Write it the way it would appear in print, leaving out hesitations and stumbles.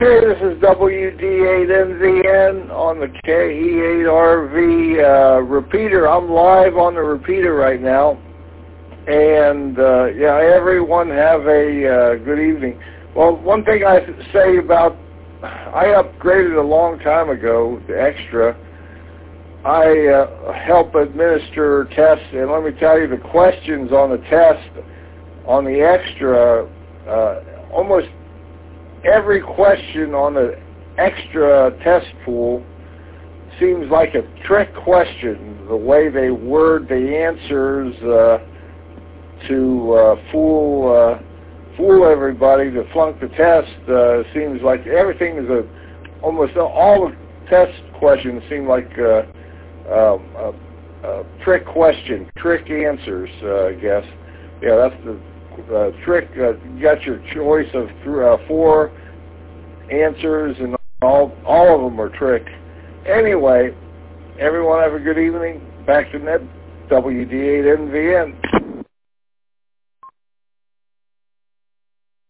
Hey, this is WD8NVN on the KE8RV repeater. I'm live on the repeater right now. And, yeah, everyone have a good evening. Well, one thing I say about, I upgraded a long time ago to Extra. I help administer tests, and let me tell you, the questions on the test on the Extra, almost every question on the Extra test pool seems like a trick question. The way they word the answers to fool everybody to flunk the test seems like everything is almost all the test questions seem like trick question, trick answers. I guess. Yeah, that's the trick. You got your choice of 4 answers, and all of them are trick. Anyway, everyone have a good evening. Back to Ned, WD8NVN.